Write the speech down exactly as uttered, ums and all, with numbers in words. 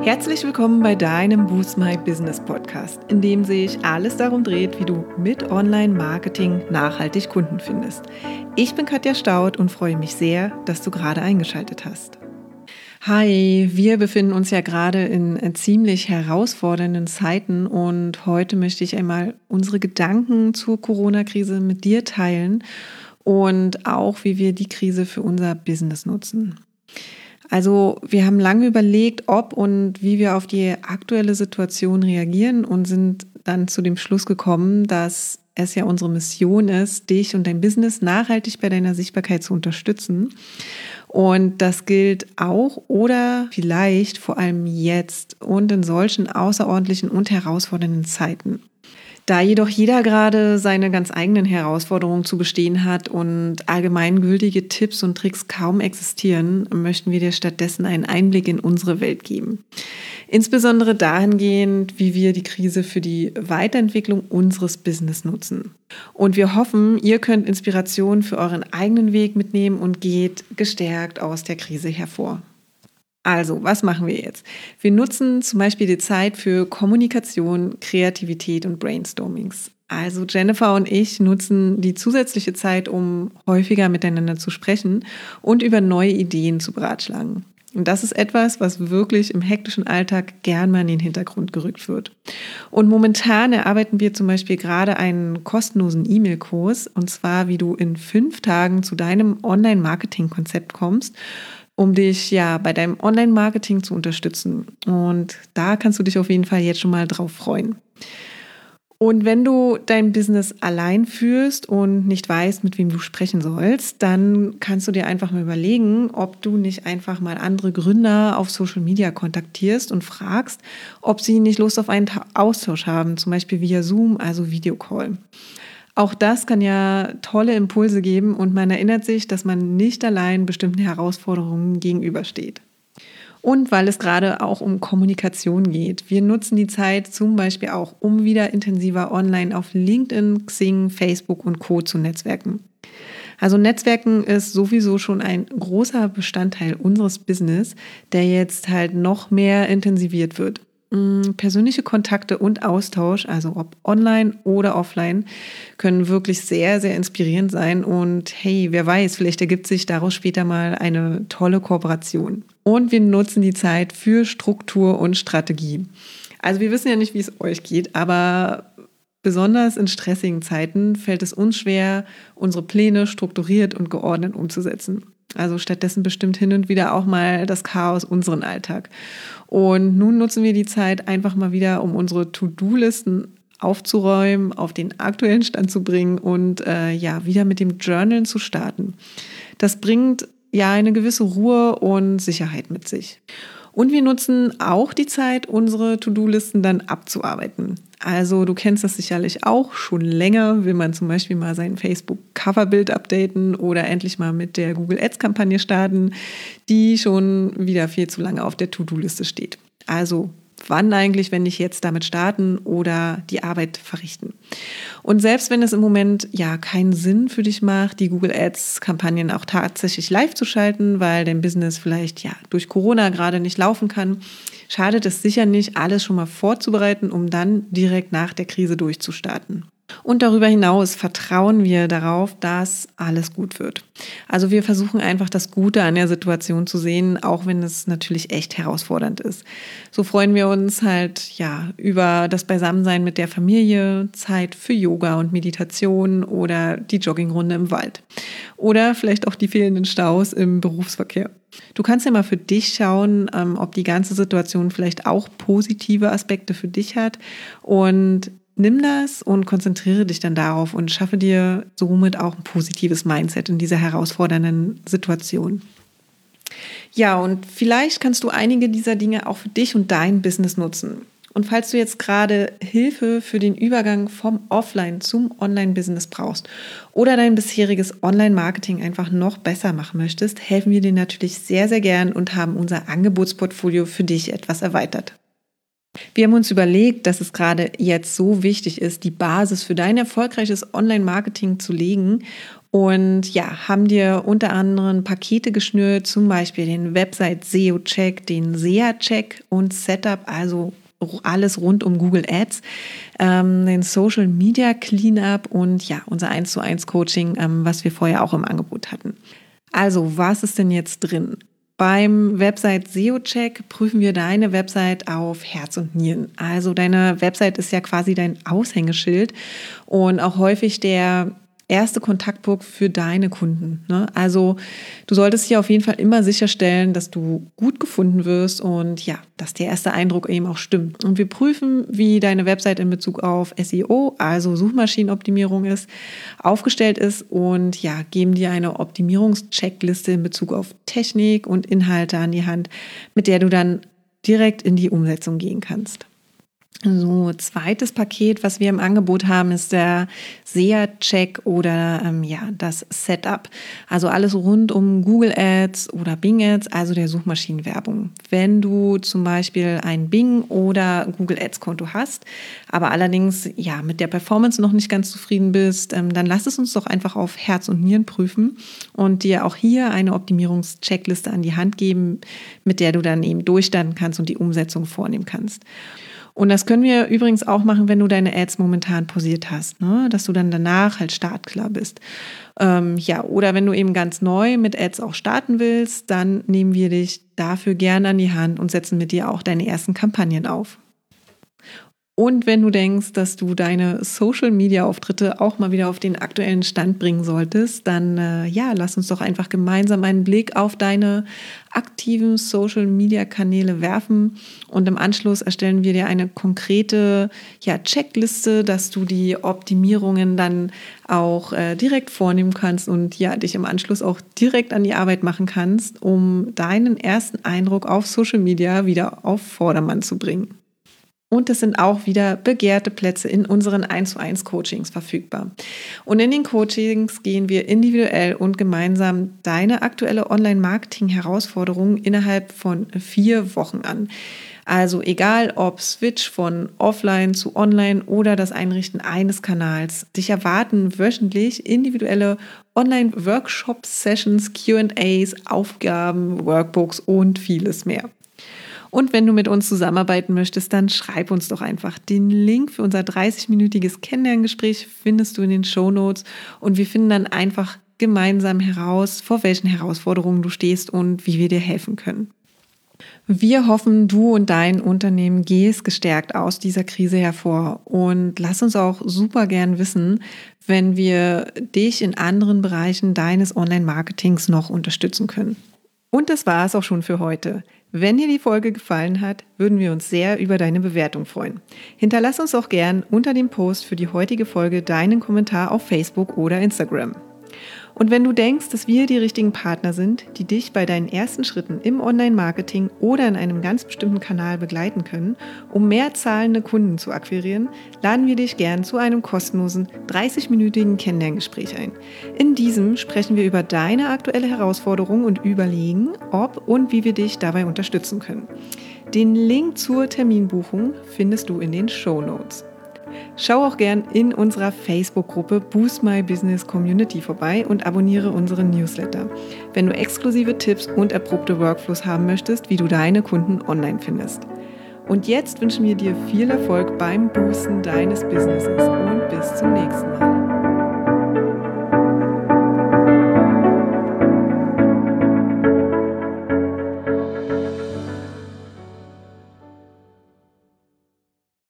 Herzlich willkommen bei deinem Boost My Business Podcast, in dem sich alles darum dreht, wie du mit Online-Marketing nachhaltig Kunden findest. Ich bin Katja Staud und freue mich sehr, dass du gerade eingeschaltet hast. Hi, wir befinden uns ja gerade in ziemlich herausfordernden Zeiten und heute möchte ich einmal unsere Gedanken zur Corona-Krise mit dir teilen und auch, wie wir die Krise für unser Business nutzen. Also wir haben lange überlegt, ob und wie wir auf die aktuelle Situation reagieren und sind dann zu dem Schluss gekommen, dass es ja unsere Mission ist, dich und dein Business nachhaltig bei deiner Sichtbarkeit zu unterstützen. Und das gilt auch oder vielleicht vor allem jetzt und in solchen außerordentlichen und herausfordernden Zeiten. Da jedoch jeder gerade seine ganz eigenen Herausforderungen zu bestehen hat und allgemeingültige Tipps und Tricks kaum existieren, möchten wir dir stattdessen einen Einblick in unsere Welt geben. Insbesondere dahingehend, wie wir die Krise für die Weiterentwicklung unseres Business nutzen. Und wir hoffen, ihr könnt Inspiration für euren eigenen Weg mitnehmen und geht gestärkt aus der Krise hervor. Also, was machen wir jetzt? Wir nutzen zum Beispiel die Zeit für Kommunikation, Kreativität und Brainstormings. Also Jennifer und ich nutzen die zusätzliche Zeit, um häufiger miteinander zu sprechen und über neue Ideen zu beratschlagen. Und das ist etwas, was wirklich im hektischen Alltag gern mal in den Hintergrund gerückt wird. Und momentan erarbeiten wir zum Beispiel gerade einen kostenlosen E-Mail-Kurs, und zwar, wie du in fünf Tagen zu deinem Online-Marketing-Konzept kommst, um dich ja bei deinem Online-Marketing zu unterstützen. Und da kannst du dich auf jeden Fall jetzt schon mal drauf freuen. Und wenn du dein Business allein führst und nicht weißt, mit wem du sprechen sollst, dann kannst du dir einfach mal überlegen, ob du nicht einfach mal andere Gründer auf Social Media kontaktierst und fragst, ob sie nicht Lust auf einen Austausch haben, zum Beispiel via Zoom, also Videocall. Auch das kann ja tolle Impulse geben und man erinnert sich, dass man nicht allein bestimmten Herausforderungen gegenübersteht. Und weil es gerade auch um Kommunikation geht. Wir nutzen die Zeit zum Beispiel auch, um wieder intensiver online auf LinkedIn, Xing, Facebook und Co. zu netzwerken. Also Netzwerken ist sowieso schon ein großer Bestandteil unseres Business, der jetzt halt noch mehr intensiviert wird. Persönliche Kontakte und Austausch, also ob online oder offline, können wirklich sehr, sehr inspirierend sein. Und hey, wer weiß, vielleicht ergibt sich daraus später mal eine tolle Kooperation. Und wir nutzen die Zeit für Struktur und Strategie. Also wir wissen ja nicht, wie es euch geht, aber besonders in stressigen Zeiten fällt es uns schwer, unsere Pläne strukturiert und geordnet umzusetzen. Also stattdessen bestimmt hin und wieder auch mal das Chaos unseren Alltag. Und nun nutzen wir die Zeit einfach mal wieder, um unsere To-Do-Listen aufzuräumen, auf den aktuellen Stand zu bringen und äh, ja wieder mit dem Journalen zu starten. Das bringt ja eine gewisse Ruhe und Sicherheit mit sich. Und wir nutzen auch die Zeit, unsere To-Do-Listen dann abzuarbeiten. Also du kennst das sicherlich auch, schon länger will man zum Beispiel mal sein Facebook-Coverbild updaten oder endlich mal mit der Google Ads-Kampagne starten, die schon wieder viel zu lange auf der To-Do-Liste steht. Also wann eigentlich, wenn nicht jetzt damit starten oder die Arbeit verrichten. Und selbst wenn es im Moment ja keinen Sinn für dich macht, die Google Ads-Kampagnen auch tatsächlich live zu schalten, weil dein Business vielleicht ja durch Corona gerade nicht laufen kann, schadet es sicher nicht, alles schon mal vorzubereiten, um dann direkt nach der Krise durchzustarten. Und darüber hinaus vertrauen wir darauf, dass alles gut wird. Also wir versuchen einfach das Gute an der Situation zu sehen, auch wenn es natürlich echt herausfordernd ist. So freuen wir uns halt ja über das Beisammensein mit der Familie, Zeit für Yoga und Meditation oder die Joggingrunde im Wald. Oder vielleicht auch die fehlenden Staus im Berufsverkehr. Du kannst ja mal für dich schauen, ob die ganze Situation vielleicht auch positive Aspekte für dich hat und nimm das und konzentriere dich dann darauf und schaffe dir somit auch ein positives Mindset in dieser herausfordernden Situation. Ja, und vielleicht kannst du einige dieser Dinge auch für dich und dein Business nutzen. Und falls du jetzt gerade Hilfe für den Übergang vom Offline zum Online-Business brauchst oder dein bisheriges Online-Marketing einfach noch besser machen möchtest, helfen wir dir natürlich sehr, sehr gern und haben unser Angebotsportfolio für dich etwas erweitert. Wir haben uns überlegt, dass es gerade jetzt so wichtig ist, die Basis für dein erfolgreiches Online-Marketing zu legen Und ja, haben dir unter anderem Pakete geschnürt, zum Beispiel den Website-S E O-Check, den S E A-Check und Setup, also alles rund um Google Ads, ähm, den Social Media Cleanup und ja, unser eins zu eins Coaching, ähm, was wir vorher auch im Angebot hatten. Also, was ist denn jetzt drin? Beim Website-S E O-Check prüfen wir deine Website auf Herz und Nieren. Also deine Website ist ja quasi dein Aushängeschild und auch häufig der erste Kontaktpunkt für deine Kunden. Ne? Also du solltest hier auf jeden Fall immer sicherstellen, dass du gut gefunden wirst und ja, dass der erste Eindruck eben auch stimmt. Und wir prüfen, wie deine Website in Bezug auf S E O, also Suchmaschinenoptimierung ist, aufgestellt ist und ja, geben dir eine Optimierungscheckliste in Bezug auf Technik und Inhalte an die Hand, mit der du dann direkt in die Umsetzung gehen kannst. So, zweites Paket, was wir im Angebot haben, ist der S E A-Check oder ähm, ja, das Setup. Also alles rund um Google Ads oder Bing Ads, also der Suchmaschinenwerbung. Wenn du zum Beispiel ein Bing oder Google Ads Konto hast, aber allerdings ja mit der Performance noch nicht ganz zufrieden bist, ähm, dann lass es uns doch einfach auf Herz und Nieren prüfen und dir auch hier eine Optimierungscheckliste an die Hand geben, mit der du dann eben durchstarten kannst und die Umsetzung vornehmen kannst. Und das können wir übrigens auch machen, wenn du deine Ads momentan pausiert hast, ne? Dass du dann danach halt startklar bist. Ähm, ja, oder wenn du eben ganz neu mit Ads auch starten willst, dann nehmen wir dich dafür gerne an die Hand und setzen mit dir auch deine ersten Kampagnen auf. Und wenn du denkst, dass du deine Social-Media-Auftritte auch mal wieder auf den aktuellen Stand bringen solltest, dann äh, ja, lass uns doch einfach gemeinsam einen Blick auf deine aktiven Social-Media-Kanäle werfen. Und im Anschluss erstellen wir dir eine konkrete ja, Checkliste, dass du die Optimierungen dann auch äh, direkt vornehmen kannst und ja, dich im Anschluss auch direkt an die Arbeit machen kannst, um deinen ersten Eindruck auf Social-Media wieder auf Vordermann zu bringen. Und es sind auch wieder begehrte Plätze in unseren eins zu eins Coachings verfügbar. Und in den Coachings gehen wir individuell und gemeinsam deine aktuelle Online-Marketing-Herausforderung innerhalb von vier Wochen an. Also egal ob Switch von Offline zu Online oder das Einrichten eines Kanals. Dich erwarten wöchentlich individuelle Online-Workshop-Sessions, Q and A's, Aufgaben, Workbooks und vieles mehr. Und wenn du mit uns zusammenarbeiten möchtest, dann schreib uns doch einfach. Den Link für unser dreißig-minütiges Kennenlerngespräch findest du in den Shownotes und wir finden dann einfach gemeinsam heraus, vor welchen Herausforderungen du stehst und wie wir dir helfen können. Wir hoffen, du und dein Unternehmen gehst gestärkt aus dieser Krise hervor und lass uns auch super gern wissen, wenn wir dich in anderen Bereichen deines Online-Marketings noch unterstützen können. Und das war es auch schon für heute. Wenn dir die Folge gefallen hat, würden wir uns sehr über deine Bewertung freuen. Hinterlass uns auch gern unter dem Post für die heutige Folge deinen Kommentar auf Facebook oder Instagram. Und wenn du denkst, dass wir die richtigen Partner sind, die dich bei deinen ersten Schritten im Online-Marketing oder in einem ganz bestimmten Kanal begleiten können, um mehr zahlende Kunden zu akquirieren, laden wir dich gern zu einem kostenlosen dreißig-minütigen Kennenlerngespräch ein. In diesem sprechen wir über deine aktuelle Herausforderung und überlegen, ob und wie wir dich dabei unterstützen können. Den Link zur Terminbuchung findest du in den Shownotes. Schau auch gern in unserer Facebook-Gruppe Boost My Business Community vorbei und abonniere unseren Newsletter, wenn du exklusive Tipps und erprobte Workflows haben möchtest, wie du deine Kunden online findest. Und jetzt wünschen wir dir viel Erfolg beim Boosten deines Businesses und bis zum nächsten Mal.